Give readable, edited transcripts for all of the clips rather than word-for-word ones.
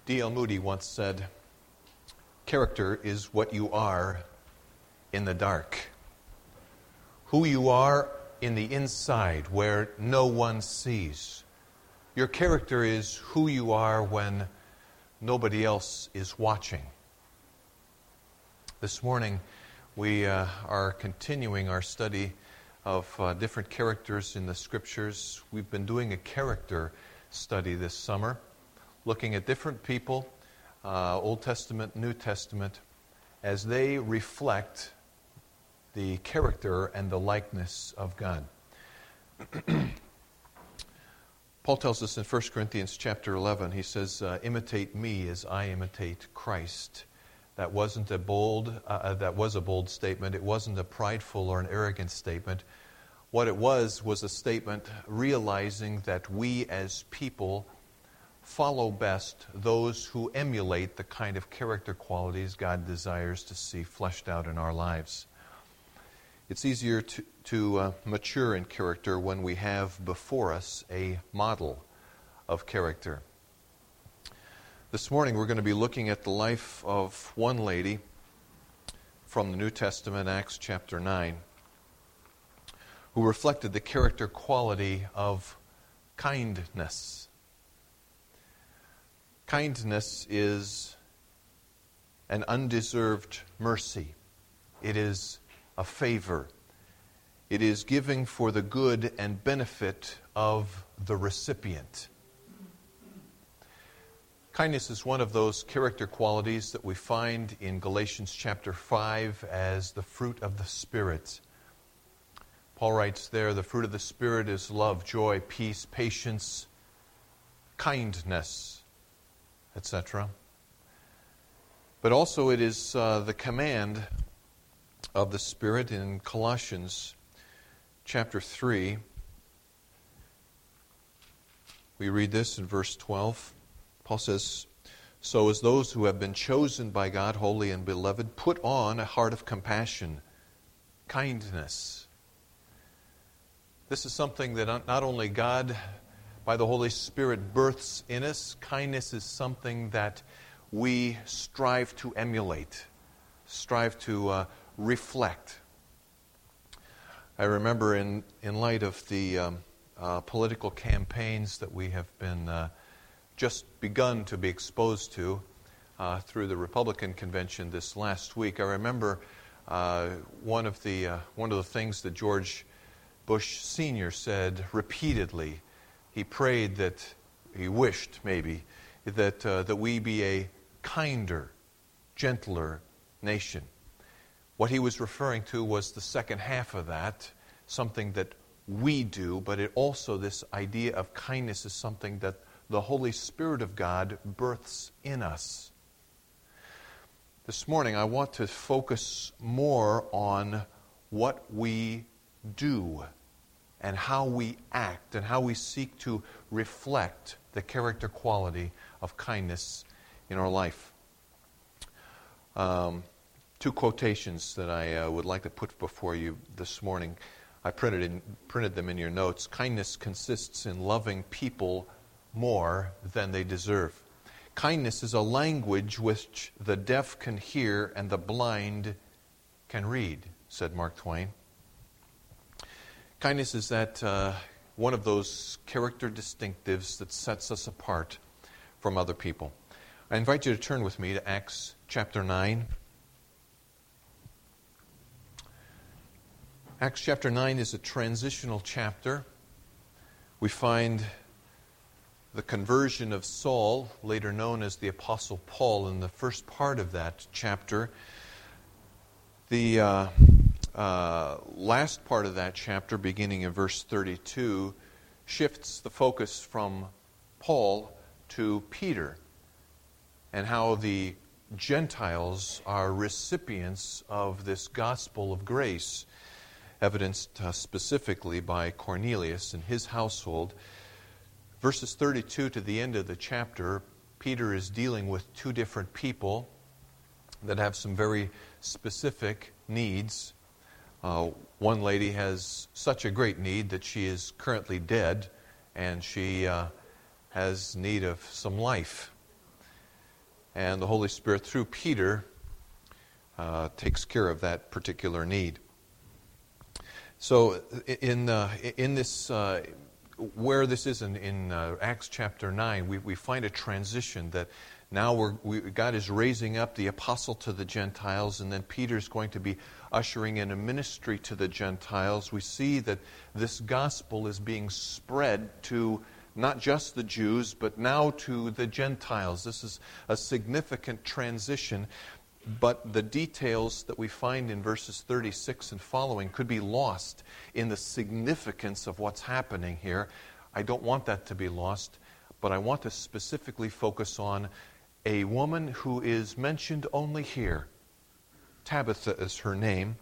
D.L. Moody once said, "Character is what you are in the dark. Who you are in the inside where no one sees. Your character is who you are when nobody else is watching." This morning we are continuing our study of different characters in the Scriptures. We've been doing a character study this summer, looking at different people, Old Testament, New Testament, as they reflect the character and the likeness of God. Paul tells us in 1 Corinthians chapter 11, he says, imitate me as I imitate Christ. That was a bold statement. It wasn't a prideful or an arrogant statement. What it was a statement realizing that we as people follow best those who emulate the kind of character qualities God desires to see fleshed out in our lives. It's easier to mature in character when we have before us a model of character. This morning we're going to be looking at the life of one lady from the New Testament, Acts chapter 9, who reflected the character quality of kindness. Kindness is an undeserved mercy. It is a favor. It is giving for the good and benefit of the recipient. Kindness is one of those character qualities that we find in Galatians chapter 5 as the fruit of the Spirit. Paul writes there, the fruit of the Spirit is love, joy, peace, patience, kindness, etc. But also it is the command of the Spirit in Colossians chapter 3. We read this in verse 12. Paul says, "So as those who have been chosen by God, holy and beloved, put on a heart of compassion, kindness." This is something that not only God, by the Holy Spirit, births in us. Kindness is something that we strive to emulate, strive to reflect. I remember in light of the political campaigns that we have been just begun to be exposed to through the Republican convention this last week, I remember one of the things that George Bush Sr. said repeatedly. He prayed that, he wished maybe, that we be a kinder, gentler nation. What he was referring to was the second half of that, something that we do, but it also, this idea of kindness is something that the Holy Spirit of God births in us. This morning I want to focus more on what we do and how we act and how we seek to reflect the character quality of kindness in our life. Two quotations that I would like to put before you this morning. I printed them in your notes. Kindness consists in loving people more than they deserve. Kindness is a language which the deaf can hear and the blind can read, said Mark Twain. Kindness is that one of those character distinctives that sets us apart from other people. I invite you to turn with me to Acts chapter 9. Acts chapter 9 is a transitional chapter. We find the conversion of Saul, later known as the Apostle Paul, in the first part of that chapter. The last part of that chapter, beginning in verse 32, shifts the focus from Paul to Peter, and how the Gentiles are recipients of this gospel of grace, evidenced specifically by Cornelius and his household. Verses 32 to the end of the chapter, Peter is dealing with two different people that have some very specific needs. One lady has such a great need that she is currently dead, and she has need of some life. And the Holy Spirit, through Peter, takes care of that particular need. So in this, where this is in Acts chapter 9, we find a transition that now God is raising up the apostle to the Gentiles, and then Peter's going to be ushering in a ministry to the Gentiles. We see that this gospel is being spread to not just the Jews, but now to the Gentiles. This is a significant transition, but the details that we find in verses 36 and following could be lost in the significance of what's happening here. I don't want that to be lost, but I want to specifically focus on a woman who is mentioned only here. Tabitha is her name.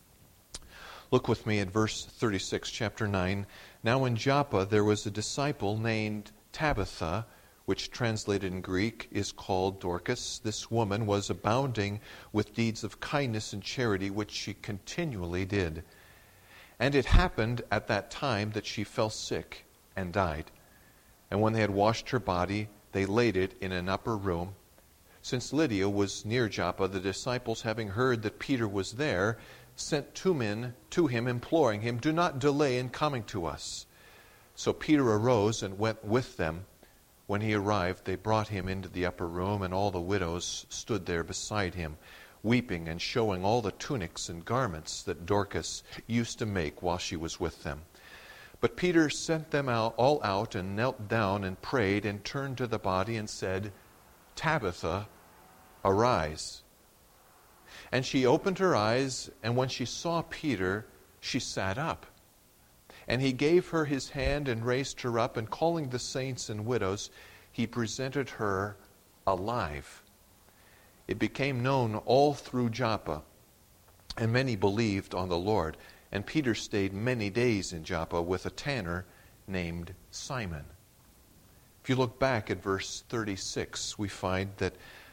Look with me at verse 36, chapter 9. Now in Joppa there was a disciple named Tabitha, which translated in Greek is called Dorcas. This woman was abounding with deeds of kindness and charity, which she continually did. And it happened at that time that she fell sick and died. And when they had washed her body, they laid it in an upper room. Since Lydia was near Joppa, the disciples, having heard that Peter was there, sent 2 men to him, imploring him, "Do not delay in coming to us." So Peter arose and went with them. When he arrived, they brought him into the upper room, and all the widows stood there beside him, weeping and showing all the tunics and garments that Dorcas used to make while she was with them. But Peter sent them all out and knelt down and prayed and turned to the body and said, "Tabitha, arise." And she opened her eyes, and when she saw Peter, she sat up. And he gave her his hand and raised her up, and calling the saints and widows, he presented her alive. It became known all through Joppa, and many believed on the Lord. And Peter stayed many days in Joppa with a tanner named Simon. If you look back at verse 36, we find that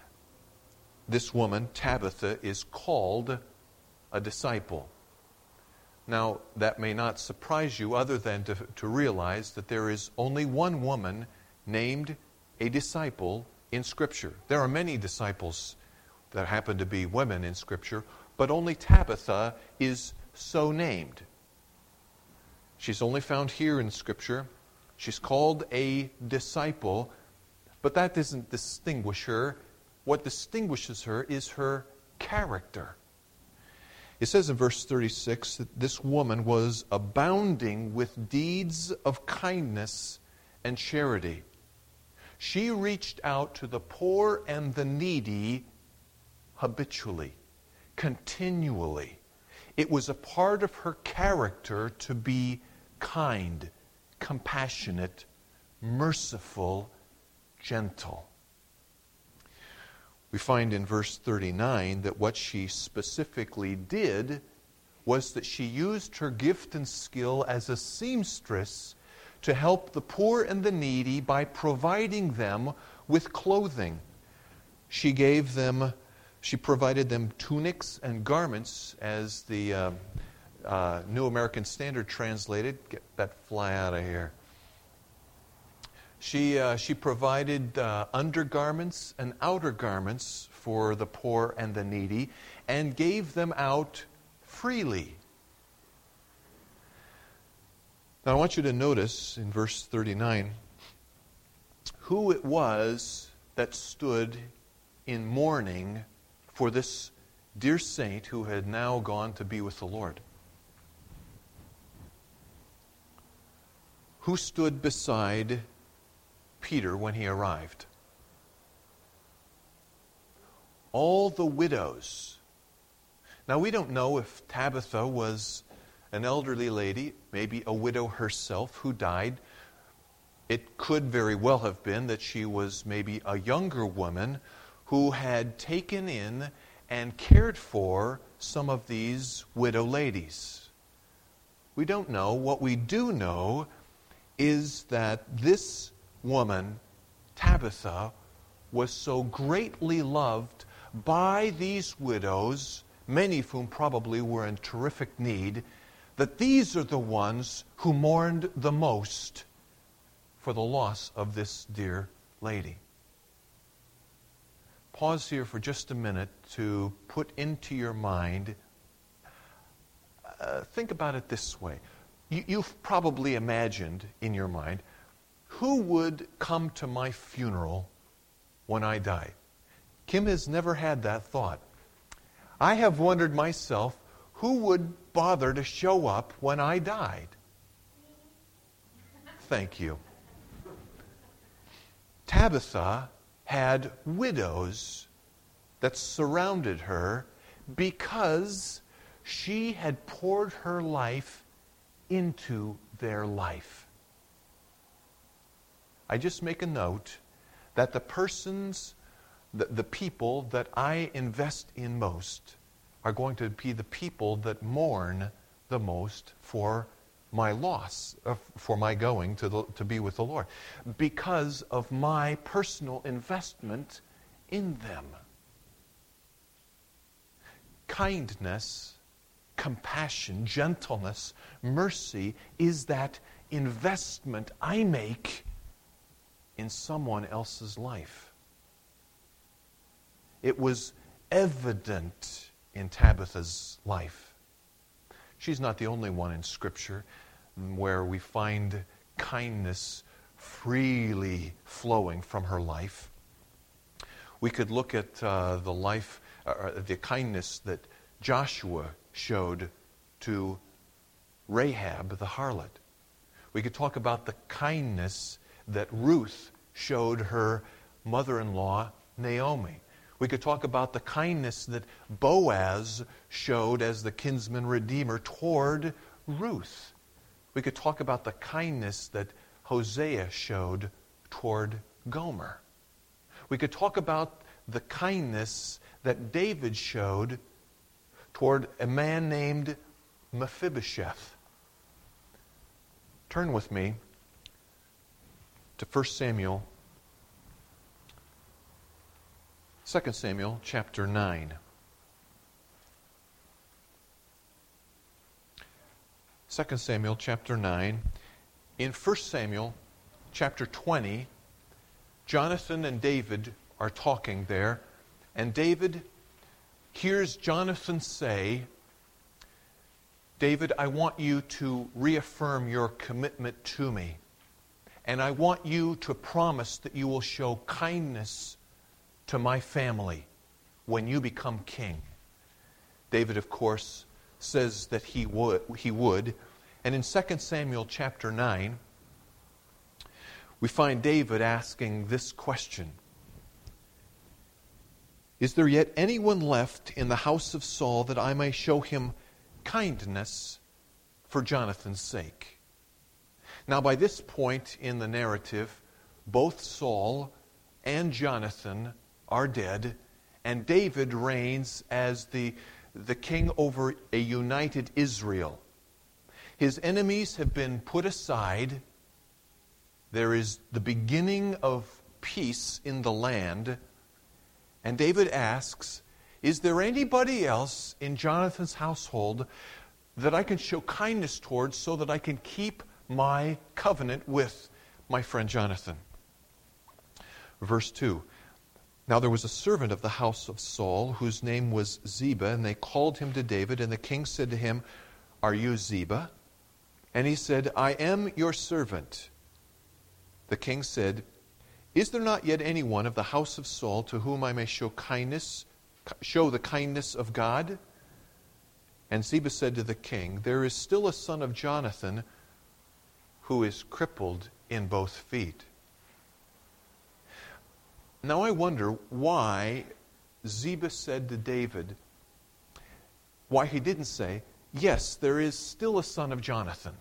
this woman, Tabitha, is called a disciple. Now, that may not surprise you other than to realize that there is only one woman named a disciple in Scripture. There are many disciples that happen to be women in Scripture, but only Tabitha is so named. She's only found here in Scripture. She's called a disciple, but that doesn't distinguish her. What distinguishes her is her character. It says in verse 36 that this woman was abounding with deeds of kindness and charity. She reached out to the poor and the needy habitually, continually. It was a part of her character to be kind, compassionate, merciful, gentle. We find in verse 39 that what she specifically did was that she used her gift and skill as a seamstress to help the poor and the needy by providing them with clothing. She provided them tunics and garments, as the New American Standard translated. Get that fly out of here. She provided undergarments and outer garments for the poor and the needy and gave them out freely. Now I want you to notice in verse 39 who it was that stood in mourning for this dear saint who had now gone to be with the Lord. Who stood beside Peter when he arrived? All the widows. Now we don't know if Tabitha was an elderly lady, maybe a widow herself who died. It could very well have been that she was maybe a younger woman who had taken in and cared for some of these widow ladies. We don't know. What we do know is that this woman, Tabitha, was so greatly loved by these widows, many of whom probably were in terrific need, that these are the ones who mourned the most for the loss of this dear lady. pause here for just a minute to put into your mind, think about it this way. You've probably imagined in your mind, who would come to my funeral when I die? Kim has never had that thought. I have wondered myself, who would bother to show up when I died? Thank you. Tabitha had widows that surrounded her because she had poured her life into their life. I just make a note that the people that I invest in most are going to be the people that mourn the most for my loss, for my going to be with the Lord, because of my personal investment in them. Kindness, compassion, gentleness, mercy is that investment I make in someone else's life. It was evident in Tabitha's life. She's not the only one in Scripture where we find kindness freely flowing from her life. We could look at the kindness that Joshua showed to Rahab the harlot. We could talk about the kindness that Ruth showed her mother-in-law Naomi. We could talk about the kindness that Boaz showed as the kinsman redeemer toward Ruth. We could talk about the kindness that Hosea showed toward Gomer. We could talk about the kindness that David showed toward a man named Mephibosheth. Turn with me to 1 Samuel, 2 Samuel chapter 9. 2 Samuel chapter 9. In 1 Samuel chapter 20, Jonathan and David are talking there, and David hears Jonathan say, David, I want you to reaffirm your commitment to me, and I want you to promise that you will show kindness to my family when you become king. David, of course, says that he would. And in 2 Samuel chapter 9, we find David asking this question. Is there yet anyone left in the house of Saul that I may show him kindness for Jonathan's sake? Now, by this point in the narrative, both Saul and Jonathan are dead, and David reigns as the king over a united Israel. His enemies have been put aside. There is the beginning of peace in the land. And David asks, is there anybody else in Jonathan's household that I can show kindness towards so that I can keep my covenant with my friend Jonathan? Verse 2. Now there was a servant of the house of Saul whose name was Ziba, and they called him to David, and the king said to him, Are you Ziba? And he said, I am your servant. The king said, Is there not yet anyone of the house of Saul to whom I may show the kindness of God? And Ziba said to the king, There is still a son of Jonathan who is crippled in both feet. Now I wonder why Ziba said to David, why he didn't say, yes, there is still a son of Jonathan,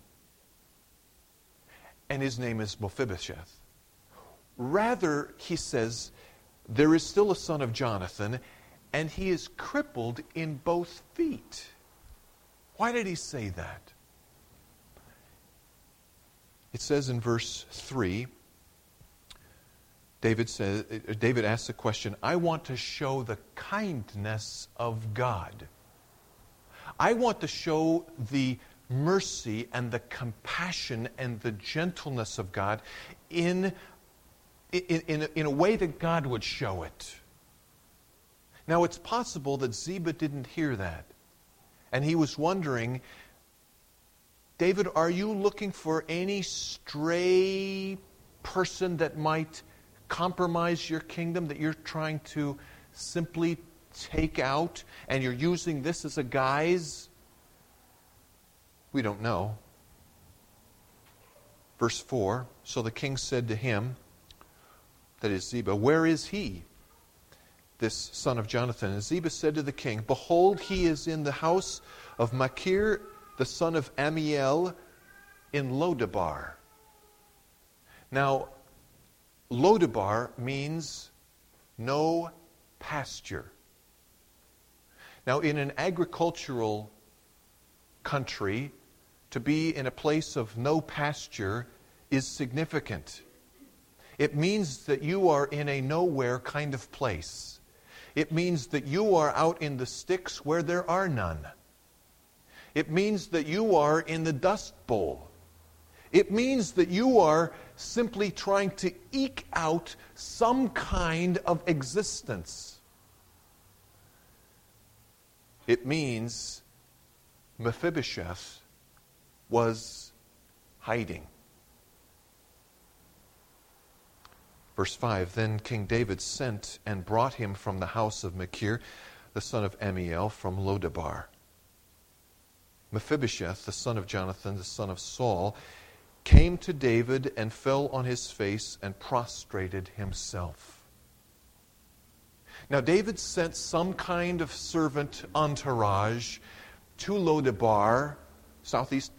and his name is Mephibosheth. Rather, he says, there is still a son of Jonathan, and he is crippled in both feet. Why did he say that? It says in verse 3, David asks the question, I want to show the kindness of God. I want to show the mercy and the compassion and the gentleness of God in a way that God would show it. Now, it's possible that Ziba didn't hear that. And he was wondering, David, are you looking for any stray person that might compromise your kingdom, that you're trying to simply take out, and you're using this as a guise? We don't know. Verse 4, so the king said to him, that is Ziba, where is he, this son of Jonathan? And Ziba said to the king, behold, he is in the house of Machir, the son of Ammiel, in Lodabar. Now, Lodabar means no pasture. Now, in an agricultural country, to be in a place of no pasture is significant. It means that you are in a nowhere kind of place. It means that you are out in the sticks where there are none. It means that you are in the dust bowl. It means that you are simply trying to eke out some kind of existence. It means Mephibosheth was hiding. Verse 5, then King David sent and brought him from the house of Machir, the son of Ammiel, from Lodabar. Mephibosheth, the son of Jonathan, the son of Saul, came to David and fell on his face and prostrated himself. Now David sent some kind of servant entourage to Lodabar, southeast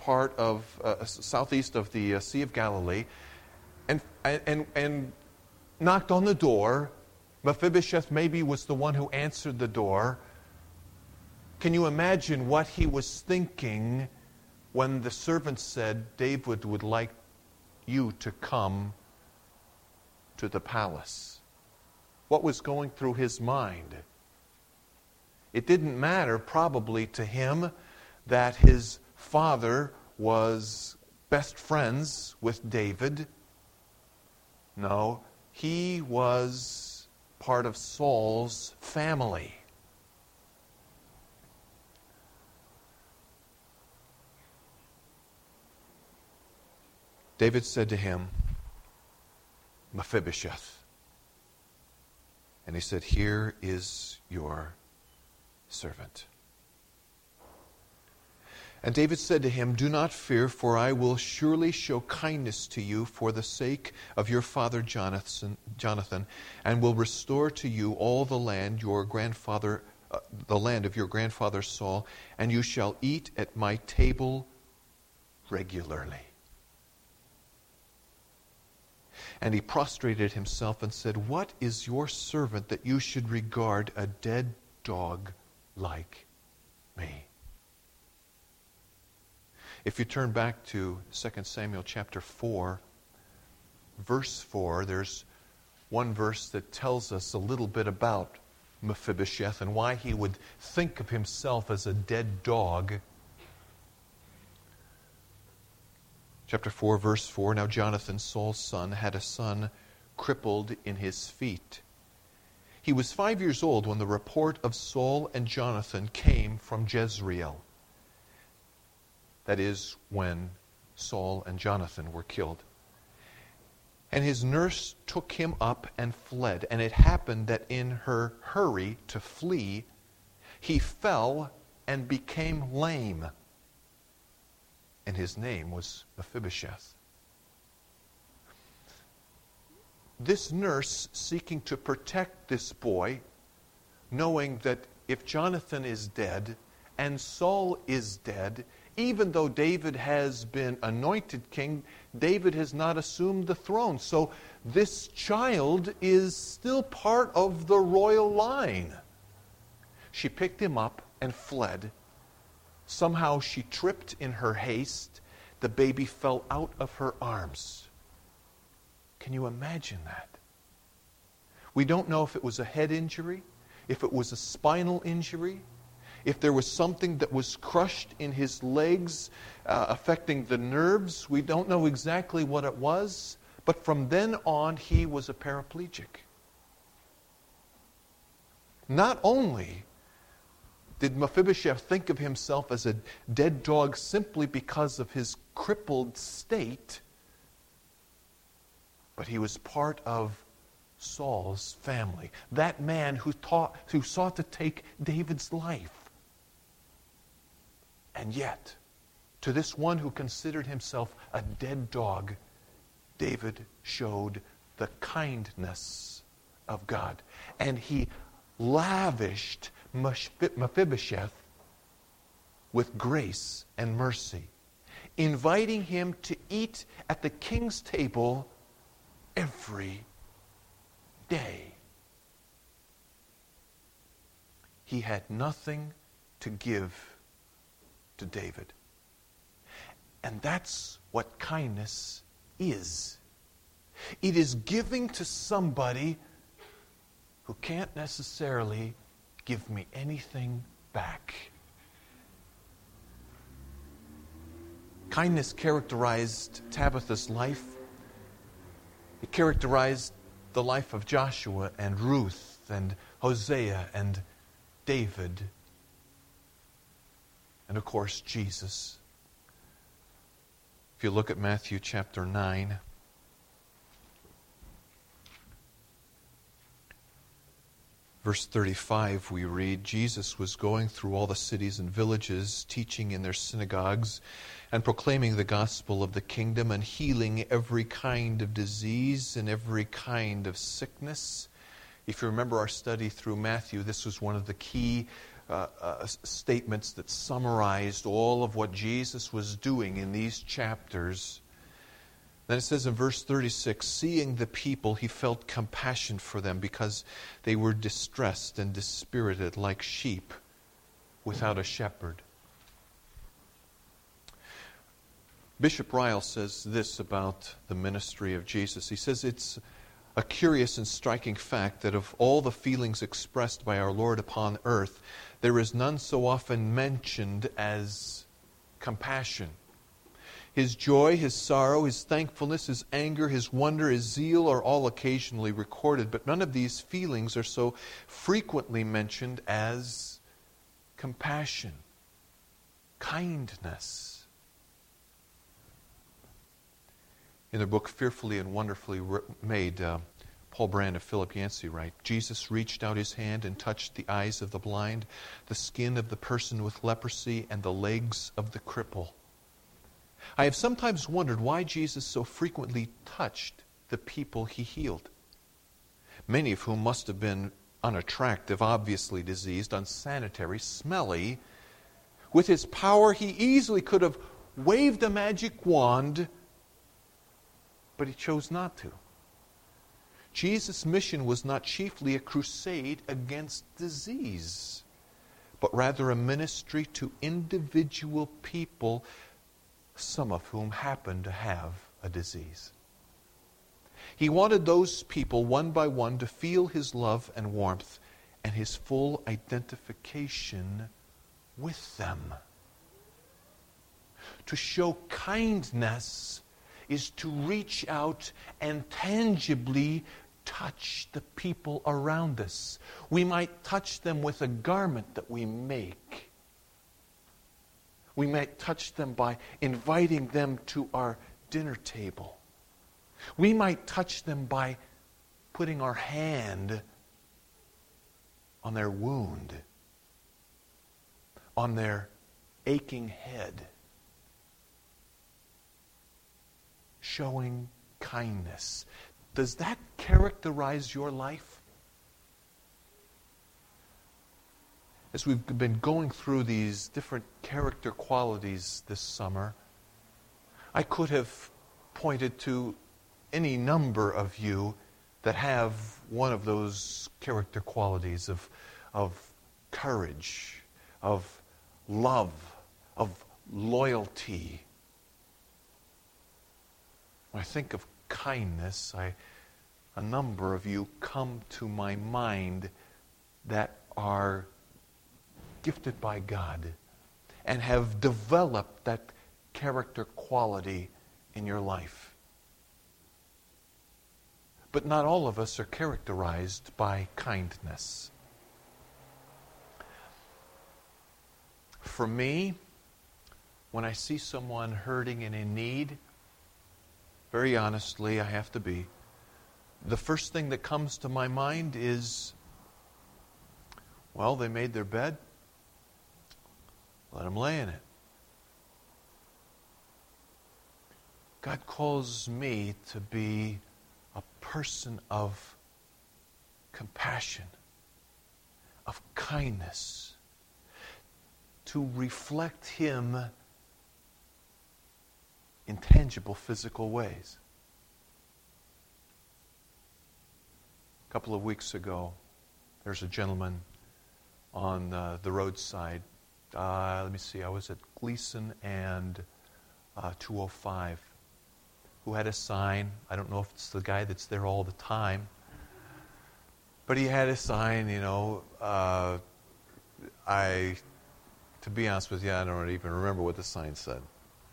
of the Sea of Galilee, and knocked on the door. Mephibosheth maybe was the one who answered the door. Can you imagine what he was thinking when the servant said, David would like you to come to the palace? What was going through his mind? It didn't matter probably to him that his father was best friends with David. No, he was part of Saul's family. David said to him, Mephibosheth. And he said, here is your servant. And David said to him, do not fear, for I will surely show kindness to you for the sake of your father Jonathan, and will restore to you all the land the land of your grandfather Saul, and you shall eat at my table regularly. And he prostrated himself and said, what is your servant that you should regard a dead dog like me? If you turn back to 2 Samuel chapter 4, verse 4, there's one verse that tells us a little bit about Mephibosheth and why he would think of himself as a dead dog. Chapter 4, verse 4, now Jonathan, Saul's son, had a son crippled in his feet. He was 5 years old when the report of Saul and Jonathan came from Jezreel. That is, when Saul and Jonathan were killed. And his nurse took him up and fled. And it happened that in her hurry to flee, he fell and became lame. And his name was Mephibosheth. This nurse, seeking to protect this boy, knowing that if Jonathan is dead and Saul is dead, even though David has been anointed king, David has not assumed the throne. So this child is still part of the royal line. She picked him up and fled. Somehow she tripped in her haste. The baby fell out of her arms. Can you imagine that? We don't know if it was a head injury, if it was a spinal injury, if there was something that was crushed in his legs, affecting the nerves. We don't know exactly what it was, but from then on he was a paraplegic. Not only did Mephibosheth think of himself as a dead dog simply because of his crippled state, but he was part of Saul's family. That man who sought to take David's life. And yet, to this one who considered himself a dead dog, David showed the kindness of God. And he lavished Mephibosheth with grace and mercy, inviting him to eat at the king's table every day. He had nothing to give to David. And that's what kindness is. It is giving to somebody who can't necessarily give me anything back. Kindness characterized Tabitha's life. It characterized the life of Joshua and Ruth and Hosea and David. And of course, Jesus. If you look at Matthew chapter 9, verse 35, we read, Jesus was going through all the cities and villages, teaching in their synagogues and proclaiming the gospel of the kingdom and healing every kind of disease and every kind of sickness. If you remember our study through Matthew, this was one of the key statements that summarized all of what Jesus was doing in these chapters. Then it says in verse 36, seeing the people, he felt compassion for them because they were distressed and dispirited like sheep without a shepherd. Bishop Ryle says this about the ministry of Jesus. He says it's a curious and striking fact that of all the feelings expressed by our Lord upon earth, there is none so often mentioned as compassion. His joy, his sorrow, his thankfulness, his anger, his wonder, his zeal are all occasionally recorded, but none of these feelings are so frequently mentioned as compassion, kindness. In the book Fearfully and Wonderfully Made, Paul Brand of Philip Yancey writes, Jesus reached out his hand and touched the eyes of the blind, the skin of the person with leprosy, and the legs of the cripple. I have sometimes wondered why Jesus so frequently touched the people he healed, many of whom must have been unattractive, obviously diseased, unsanitary, smelly. With his power, he easily could have waved a magic wand, but he chose not to. Jesus' mission was not chiefly a crusade against disease, but rather a ministry to individual people, some of whom happened to have a disease. He wanted those people, one by one, to feel his love and warmth and his full identification with them. To show kindness is to reach out and tangibly touch the people around us. We might touch them with a garment that we make. We might touch them by inviting them to our dinner table. We might touch them by putting our hand on their wound, on their aching head, showing kindness. Does that characterize your life? As we've been going through these different character qualities this summer, I could have pointed to any number of you that have one of those character qualities of courage, of love, of loyalty. When I think of kindness, a number of you come to my mind that are gifted by God and have developed that character quality in your life. But not all of us are characterized by kindness. for me, when I see someone hurting and in need, very honestly, I have to be, the first thing that comes to my mind is, well, they made their bed. Let them lay in it. God calls me to be a person of compassion, of kindness, to reflect Him in tangible physical ways. A couple of weeks ago, there's a gentleman on the roadside. Let me see, I was at Gleason and 205, who had a sign. I don't know if it's the guy that's there all the time, but he had a sign, to be honest with you, I don't even remember what the sign said.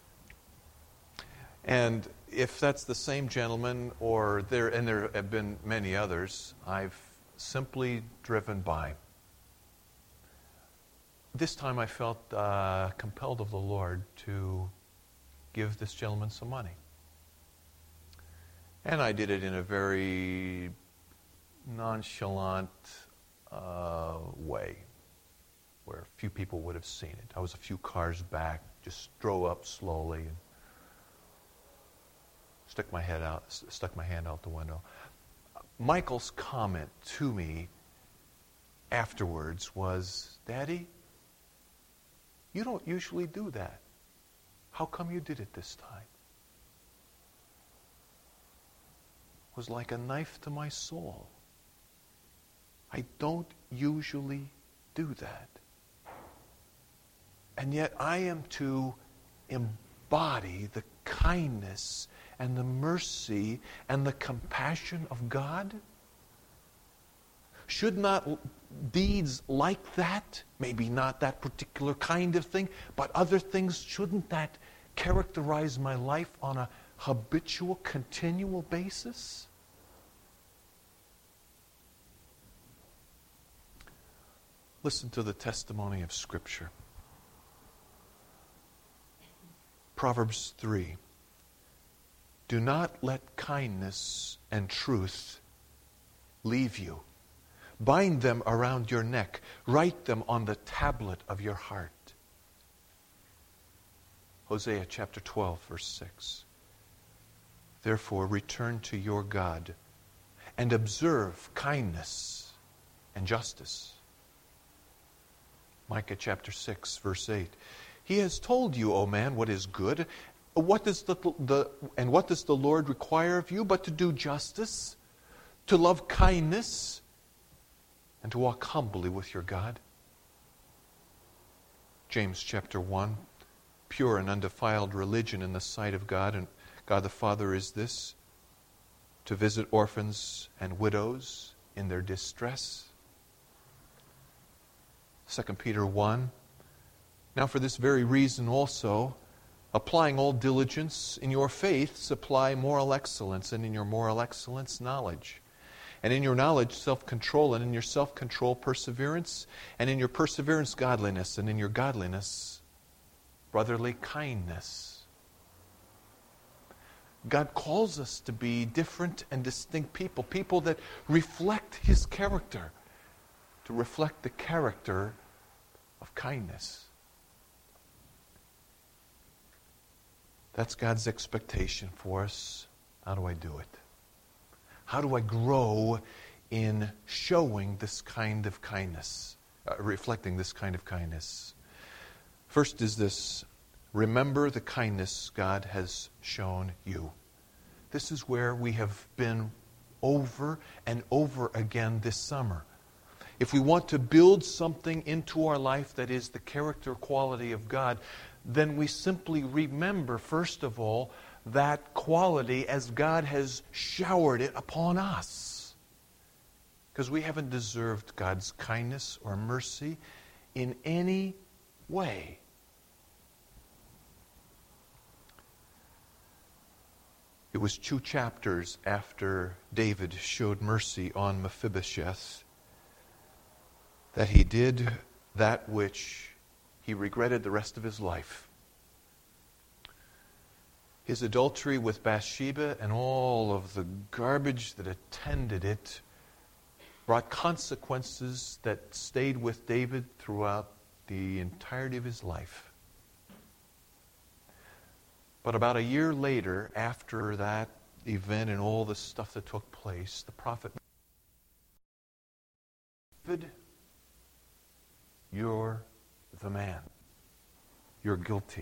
And if that's the same gentleman, and there have been many others, I've simply driven by. This time I felt compelled of the Lord to give this gentleman some money. And I did it in a very nonchalant way, where few people would have seen it. I was a few cars back, just drove up slowly and stuck my hand out the window. Michael's comment to me afterwards was, "Daddy, you don't usually do that. How come you did it this time?" It was like a knife to my soul. I don't usually do that. And yet I am to embody the kindness and the mercy and the compassion of God? Should not deeds like that, maybe not that particular kind of thing, but other things, shouldn't that characterize my life on a habitual, continual basis? Listen to the testimony of Scripture. Proverbs 3. Do not let kindness and truth leave you. Bind them around your neck. Write them on the tablet of your heart. Hosea chapter 12, verse 6. Therefore, return to your God and observe kindness and justice. Micah chapter 6, verse 8. He has told you, O man, what is good. What does the Lord require of you but to do justice, to love kindness, and to walk humbly with your God? James chapter 1. Pure and undefiled religion in the sight of God and God the Father is this, to visit orphans and widows in their distress. 2 Peter 1. Now for this very reason also, applying all diligence in your faith, supply moral excellence, and in your moral excellence, knowledge. And in your knowledge, self-control, and in your self-control, perseverance, and in your perseverance, godliness, and in your godliness, brotherly kindness. God calls us to be different and distinct people, people that reflect His character, to reflect the character of kindness. That's God's expectation for us. How do I do it? How do I grow in showing this kind of kindness, reflecting this kind of kindness? First is this: remember the kindness God has shown you. This is where we have been over and over again this summer. If we want to build something into our life that is the character quality of God, then we simply remember, first of all, that quality as God has showered it upon us. Because we haven't deserved God's kindness or mercy in any way. It was 2 chapters after David showed mercy on Mephibosheth that he did that which he regretted the rest of his life. His adultery with Bathsheba and all of the garbage that attended it brought consequences that stayed with David throughout the entirety of his life. But about a year later, after that event and all the stuff that took place, the prophet, David, you're the man. You're guilty.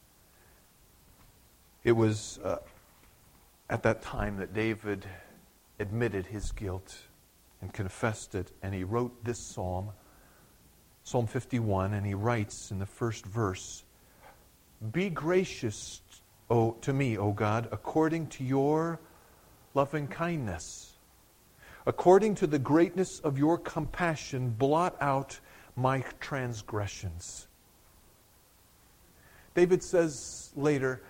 It was at that time that David admitted his guilt and confessed it, and he wrote this psalm, Psalm 51, and he writes in the first verse, "Be gracious to me, O God, according to your loving kindness. According to the greatness of your compassion, blot out my transgressions." David says later,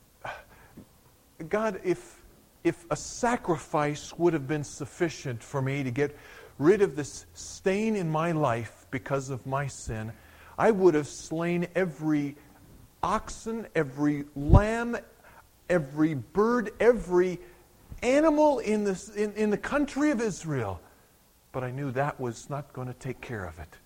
God, if a sacrifice would have been sufficient for me to get rid of this stain in my life because of my sin, I would have slain every oxen, every lamb, every bird, every animal in the country of Israel. But I knew that was not going to take care of it.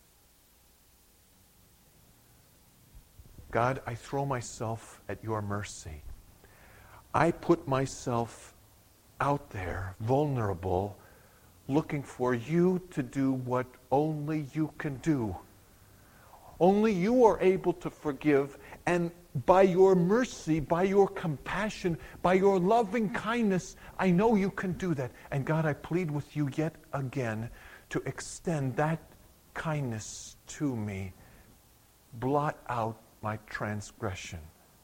God, I throw myself at your mercy. I put myself out there, vulnerable, looking for you to do what only you can do. Only you are able to forgive, and by your mercy, by your compassion, by your loving kindness, I know you can do that. And God, I plead with you yet again to extend that kindness to me. Blot out my transgression.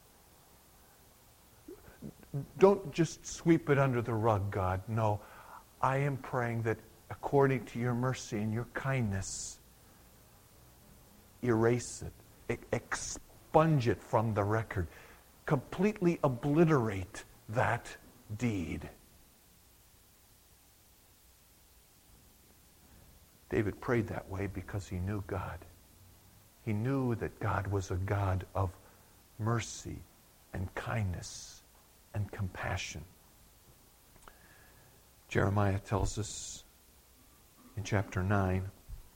Don't just sweep it under the rug, God. No, I am praying that according to your mercy and your kindness, erase it, expunge it from the record, completely obliterate that deed. David prayed that way because he knew God. He knew that God was a God of mercy and kindness and compassion. Jeremiah tells us in chapter 9,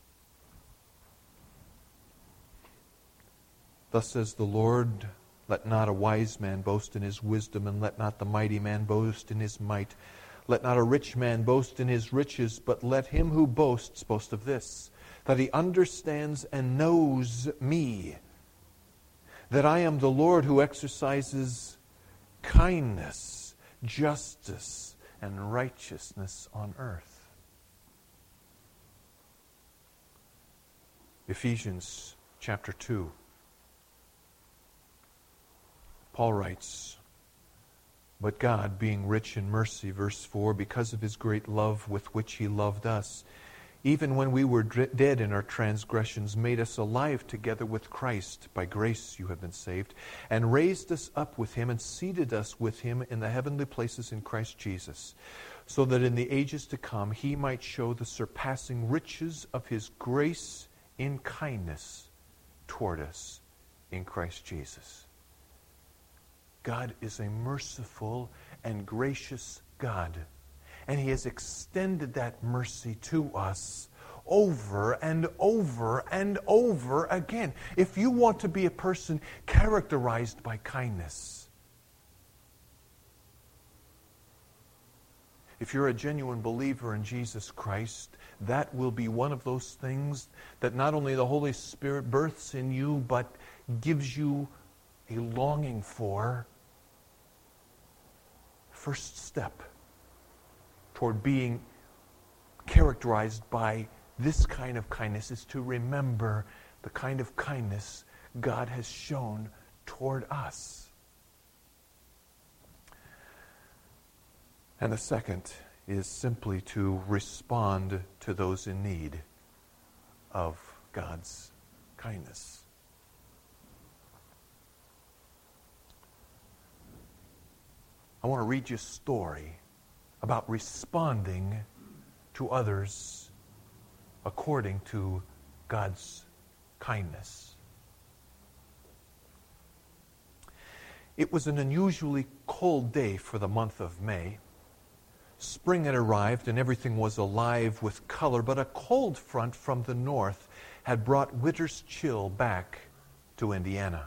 "Thus says the Lord, let not a wise man boast in his wisdom, and let not the mighty man boast in his might. Let not a rich man boast in his riches, but let him who boasts boast of this, that he understands and knows me, that I am the Lord who exercises kindness, justice, and righteousness on earth." Ephesians chapter 2. Paul writes, "But God, being rich in mercy," verse 4, "because of his great love with which he loved us, even when we were dead in our transgressions, made us alive together with Christ. By grace you have been saved, and raised us up with him and seated us with him in the heavenly places in Christ Jesus, so that in the ages to come he might show the surpassing riches of his grace in kindness toward us in Christ Jesus." God is a merciful and gracious God. And he has extended that mercy to us over and over and over again. If you want to be a person characterized by kindness, if you're a genuine believer in Jesus Christ, that will be one of those things that not only the Holy Spirit births in you, but gives you a longing for. First step toward being characterized by this kind of kindness is to remember the kind of kindness God has shown toward us. And the second is simply to respond to those in need of God's kindness. I want to read you a story about responding to others according to God's kindness. It was an unusually cold day for the month of May. Spring had arrived and everything was alive with color, but a cold front from the north had brought winter's chill back to Indiana.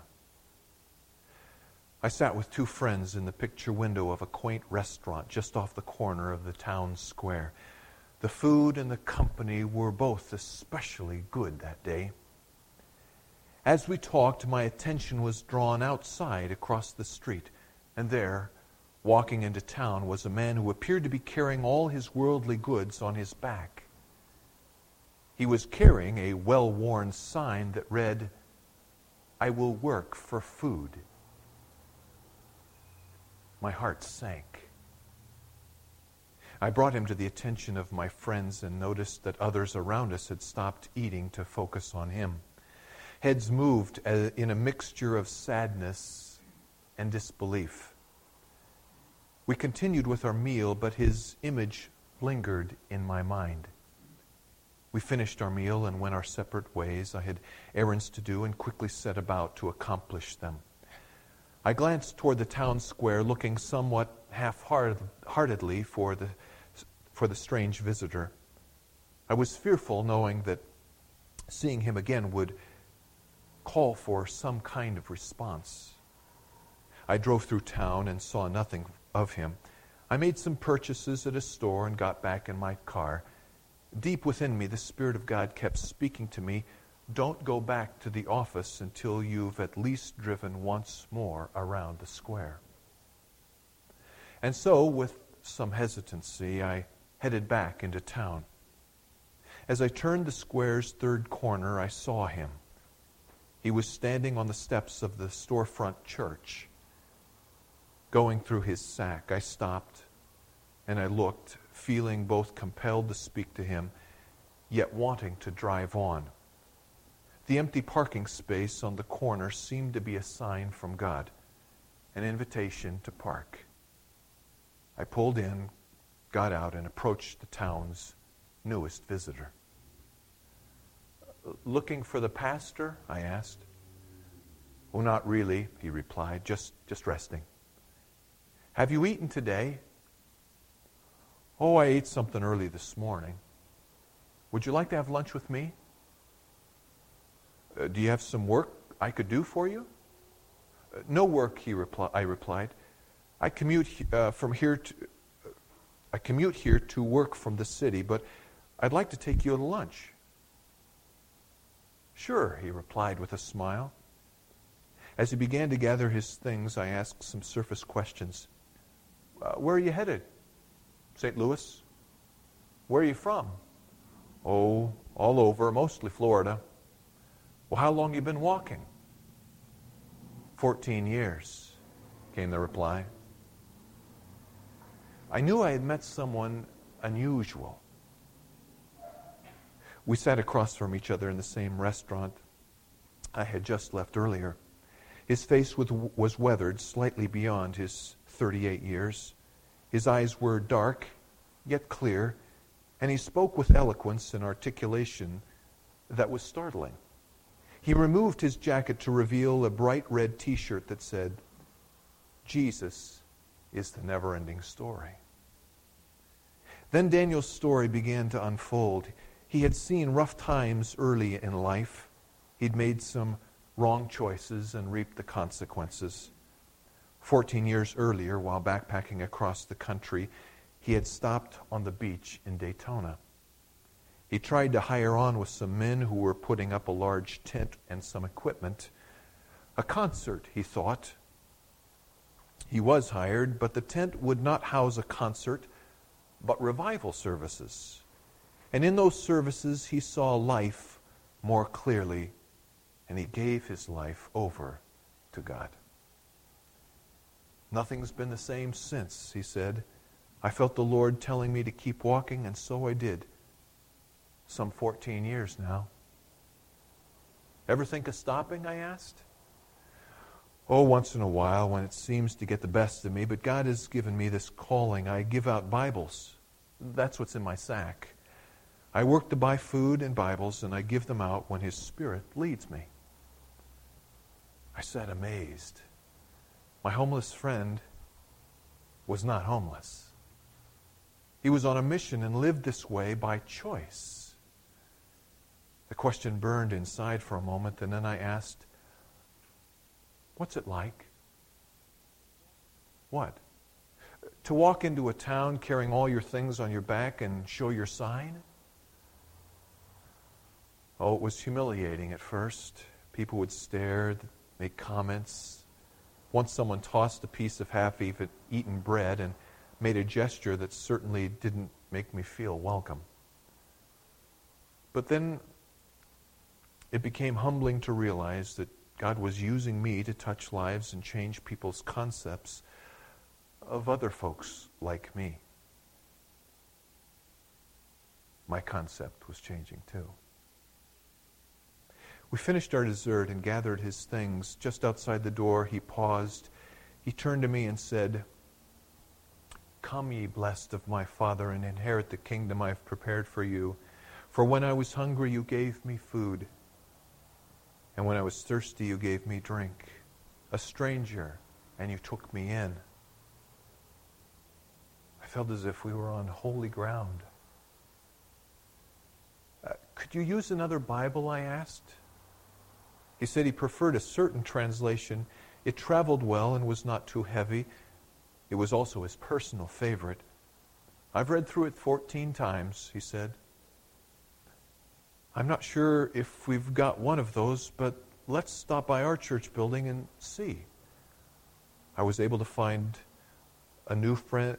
I sat with two friends in the picture window of a quaint restaurant just off the corner of the town square. The food and the company were both especially good that day. As we talked, my attention was drawn outside across the street, and there, walking into town, was a man who appeared to be carrying all his worldly goods on his back. He was carrying a well-worn sign that read, "I will work for food." My heart sank. I brought him to the attention of my friends and noticed that others around us had stopped eating to focus on him. Heads moved in a mixture of sadness and disbelief. We continued with our meal, but his image lingered in my mind. We finished our meal and went our separate ways. I had errands to do and quickly set about to accomplish them. I glanced toward the town square, looking somewhat half-heartedly for the strange visitor. I was fearful, knowing that seeing him again would call for some kind of response. I drove through town and saw nothing of him. I made some purchases at a store and got back in my car. Deep within me, the Spirit of God kept speaking to me, "Don't go back to the office until you've at least driven once more around the square." And so, with some hesitancy, I headed back into town. As I turned the square's third corner, I saw him. He was standing on the steps of the storefront church. Going through his sack, I stopped and I looked, feeling both compelled to speak to him, yet wanting to drive on. The empty parking space on the corner seemed to be a sign from God, an invitation to park. I pulled in, got out, and approached the town's newest visitor. "Looking for the pastor?" I asked. "Oh, not really," he replied, just resting." "Have you eaten today?" "Oh, I ate something early this morning." "Would you like to have lunch with me?" "Do you have some work I could do for you?" "No work," I replied. I commute here to work from the city, but I'd like to take you to lunch." "Sure," he replied with a smile. As he began to gather his things, I asked some surface questions. "Where are you headed?" "St. Louis." "Where are you from?" "Oh, all over, mostly Florida." "Well, how long have you been walking?" 14 years, came the reply. I knew I had met someone unusual. We sat across from each other in the same restaurant I had just left earlier. His face was weathered slightly beyond his 38 years. His eyes were dark, yet clear, and he spoke with eloquence and articulation that was startling. He removed his jacket to reveal a bright red T-shirt that said, "Jesus is the never-ending story." Then Daniel's story began to unfold. He had seen rough times early in life. He'd made some wrong choices and reaped the consequences. 14 years earlier, while backpacking across the country, he had stopped on the beach in Daytona. He tried to hire on with some men who were putting up a large tent and some equipment. A concert, he thought. He was hired, but the tent would not house a concert, but revival services. And in those services, he saw life more clearly, and he gave his life over to God. "Nothing's been the same since," he said. "I felt the Lord telling me to keep walking, and so I did. Some 14 years now." "Ever think of stopping?" I asked. "Oh, once in a while when it seems to get the best of me, but God has given me this calling. I give out Bibles. That's what's in my sack. I work to buy food and Bibles, and I give them out when His Spirit leads me." I sat amazed. My homeless friend was not homeless. He was on a mission and lived this way by choice. The question burned inside for a moment, and then I asked, "What's it like?" "What?" "To walk into a town carrying all your things on your back and show your sign?" Oh, it was humiliating at first. People would stare, make comments. Once someone tossed a piece of half-eaten bread and made a gesture that certainly didn't make me feel welcome. But then it became humbling to realize that God was using me to touch lives and change people's concepts of other folks like me. My concept was changing too. We finished our dessert and gathered his things. Just outside the door, he paused. He turned to me and said, "Come, ye blessed of my Father, and inherit the kingdom I have prepared for you. For when I was hungry, you gave me food. And when I was thirsty, you gave me drink. A stranger, and you took me in." I felt as if we were on holy ground. "Could you use another Bible?" I asked. He said he preferred a certain translation. It traveled well and was not too heavy. It was also his personal favorite. "I've read through it 14 times, he said. "I'm not sure if we've got one of those, but let's stop by our church building and see." I was able to find my new friend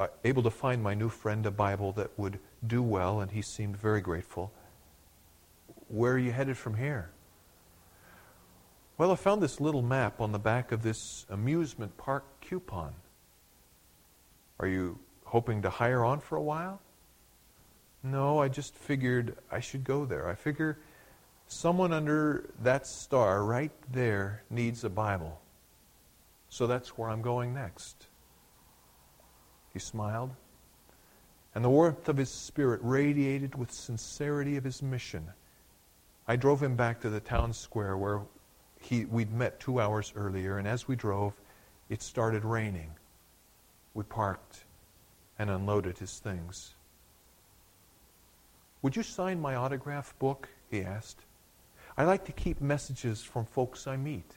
a Bible that would do well, and he seemed very grateful. "Where are you headed from here?" "Well, I found this little map on the back of this amusement park coupon." "Are you hoping to hire on for a while?" "No, I just figured I should go there. I figure someone under that star right there needs a Bible. So that's where I'm going next." He smiled, and the warmth of his spirit radiated with sincerity of his mission. I drove him back to the town square where we'd met 2 hours earlier, and as we drove, it started raining. We parked and unloaded his things. "Would you sign my autograph book?" he asked. "I like to keep messages from folks I meet."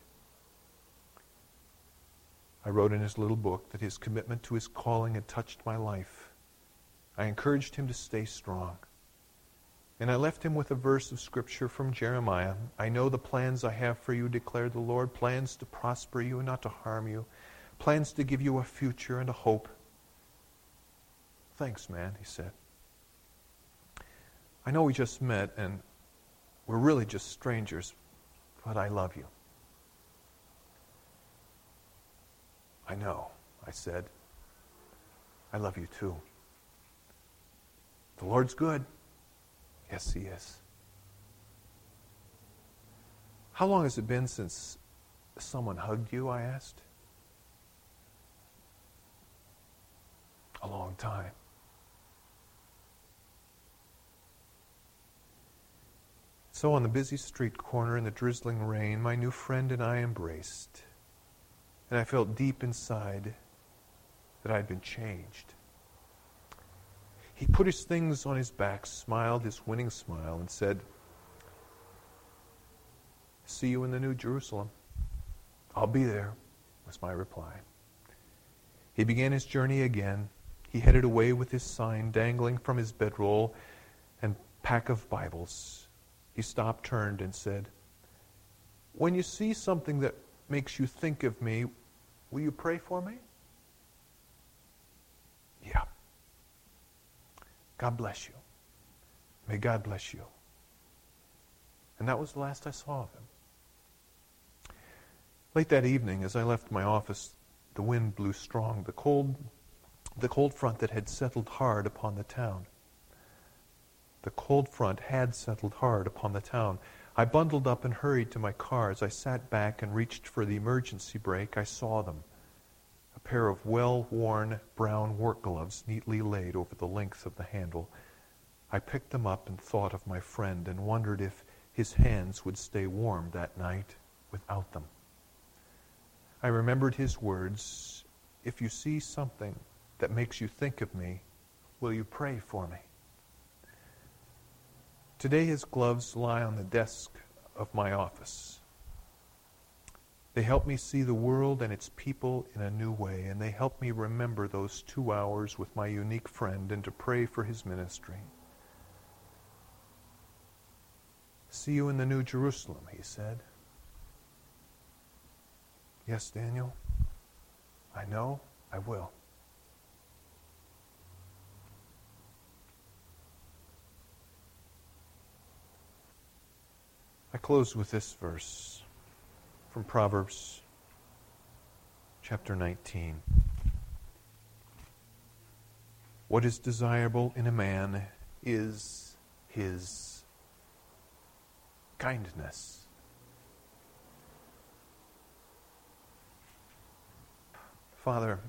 I wrote in his little book that his commitment to his calling had touched my life. I encouraged him to stay strong. And I left him with a verse of Scripture from Jeremiah. "I know the plans I have for you, declared the Lord, plans to prosper you and not to harm you, plans to give you a future and a hope." "Thanks, man," he said. "I know we just met, and we're really just strangers, but I love you." "I know," I said. "I love you too." "The Lord's good." "Yes, he is." "How long has it been since someone hugged you?" I asked. "A long time." So on the busy street corner in the drizzling rain, my new friend and I embraced. And I felt deep inside that I'd been changed. He put his things on his back, smiled his winning smile, and said, "See you in the New Jerusalem." "I'll be there," was my reply. He began his journey again. He headed away with his sign dangling from his bedroll and pack of Bibles. He stopped, turned, and said, "When you see something that makes you think of me, will you pray for me?" "Yeah." "God bless you. May God bless you." And that was the last I saw of him. Late that evening, as I left my office, the wind blew strong, the cold front that had settled hard upon the town. The cold front had settled hard upon the town. I bundled up and hurried to my car. As I sat back and reached for the emergency brake, I saw them. A pair of well-worn brown work gloves neatly laid over the length of the handle. I picked them up and thought of my friend and wondered if his hands would stay warm that night without them. I remembered his words, "If you see something that makes you think of me, will you pray for me?" Today his gloves lie on the desk of my office. They help me see the world and its people in a new way, and they help me remember those 2 hours with my unique friend and to pray for his ministry. "See you in the New Jerusalem," he said. "Yes, Daniel, I know I will." I close with this verse from Proverbs chapter 19. What is desirable in a man is his kindness. Father,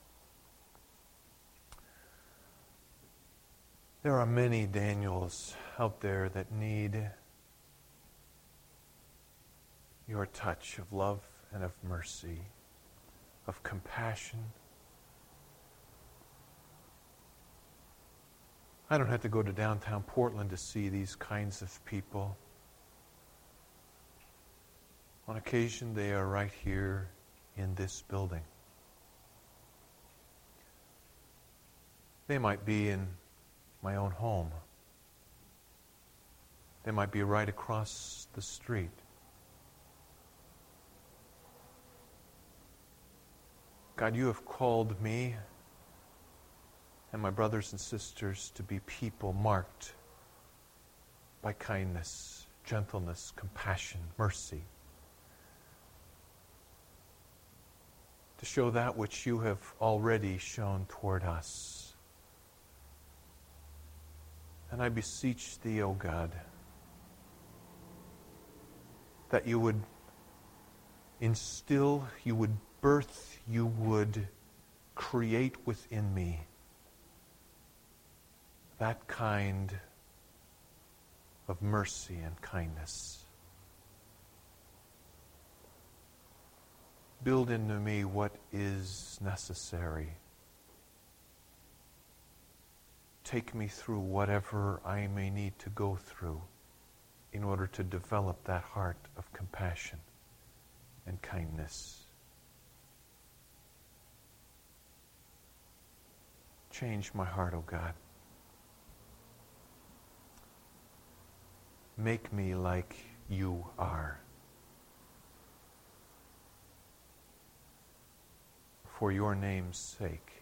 there are many Daniels out there that need your touch of love and of mercy, of compassion. I don't have to go to downtown Portland to see these kinds of people. On occasion, they are right here in this building. They might be in my own home. They might be right across the street. God, you have called me and my brothers and sisters to be people marked by kindness, gentleness, compassion, mercy. To show that which you have already shown toward us. And I beseech thee, O God, that you would instill, you would birth, you would create within me that kind of mercy and kindness. Build into me what is necessary. Take me through whatever I may need to go through in order to develop that heart of compassion and kindness. Change my heart, O God. Make me like you are. For your name's sake.